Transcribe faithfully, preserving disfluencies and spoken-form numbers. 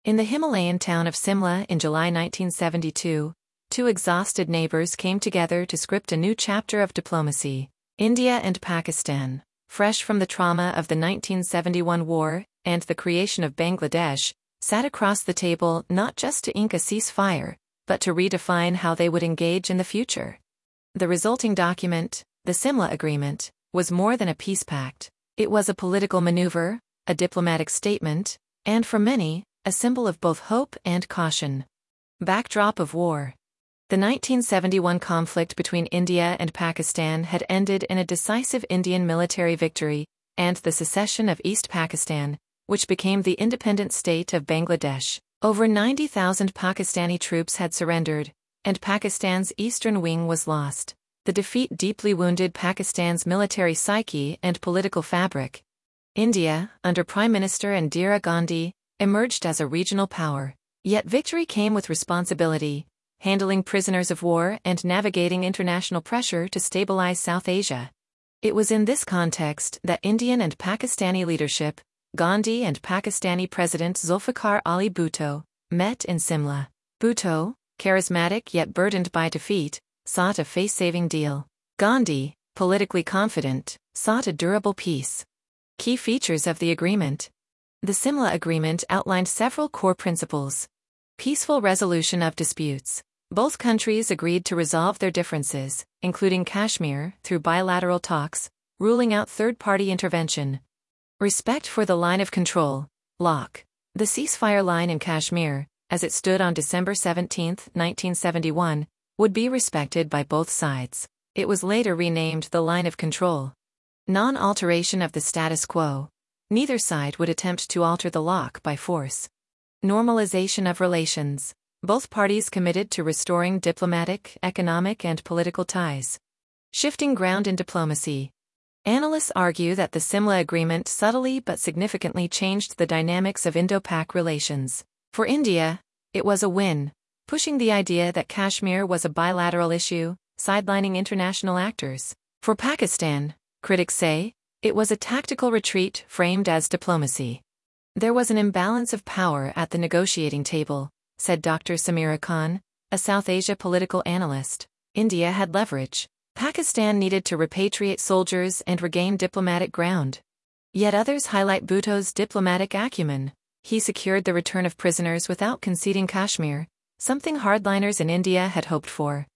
In the Himalayan town of Simla in July nineteen seventy-two, two exhausted neighbors came together to script a new chapter of diplomacy. India and Pakistan, fresh from the trauma of the nineteen seventy-one war and the creation of Bangladesh, sat across the table not just to ink a ceasefire, but to redefine how they would engage in the future. The resulting document, the Simla Agreement, was more than a peace pact. It was a political maneuver, a diplomatic statement, and for many, a symbol of both hope and caution. Backdrop of war. The nineteen seventy-one conflict between India and Pakistan had ended in a decisive Indian military victory, and the secession of East Pakistan, which became the independent state of Bangladesh. Over ninety thousand Pakistani troops had surrendered, and Pakistan's eastern wing was lost. The defeat deeply wounded Pakistan's military psyche and political fabric. India, under Prime Minister Indira Gandhi, emerged as a regional power. Yet victory came with responsibility, handling prisoners of war and navigating international pressure to stabilize South Asia. It was in this context that Indian and Pakistani leadership, Gandhi and Pakistani President Zulfikar Ali Bhutto, met in Simla. Bhutto, charismatic yet burdened by defeat, sought a face-saving deal. Gandhi, politically confident, sought a durable peace. Key features of the agreement. The Simla Agreement outlined several core principles. Peaceful resolution of disputes. Both countries agreed to resolve their differences, including Kashmir, through bilateral talks, ruling out third-party intervention. Respect for the line of control, L O C. The ceasefire line in Kashmir, as it stood on December seventeenth, nineteen seventy-one, would be respected by both sides. It was later renamed the line of control. Non-alteration of the status quo. Neither side would attempt to alter the L O C by force. Normalization of relations. Both parties committed to restoring diplomatic, economic and political ties. Shifting ground in diplomacy. Analysts argue that the Simla Agreement subtly but significantly changed the dynamics of Indo-Pak relations. For India, it was a win, pushing the idea that Kashmir was a bilateral issue, sidelining international actors. For Pakistan, critics say, it was a tactical retreat framed as diplomacy. There was an imbalance of power at the negotiating table, said Doctor Samira Khan, a South Asia political analyst. India had leverage. Pakistan needed to repatriate soldiers and regain diplomatic ground. Yet others highlight Bhutto's diplomatic acumen. He secured the return of prisoners without conceding Kashmir, something hardliners in India had hoped for.